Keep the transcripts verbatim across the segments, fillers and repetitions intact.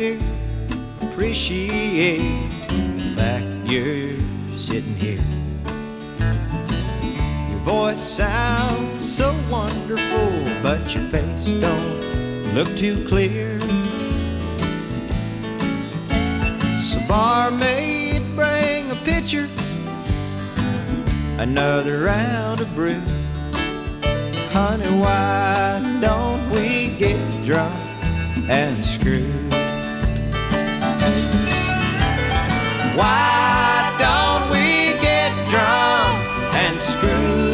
to appreciate the fact you're sitting here. Your voice sounds so wonderful, but your face don't look too clear. So barmaid, bring a pitcher, another round of brew. Honey, why don't we get drunk and screw? Why don't we get drunk and screw?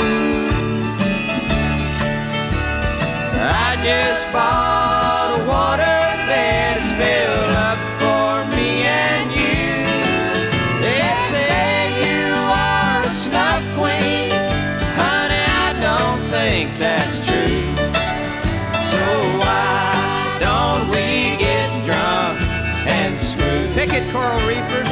I just bought a waterbed, it's filled up for me and you. They say you are a snuff queen, honey, I don't think that's true. So why don't we get drunk and screw? Pick it, Coral Reefers.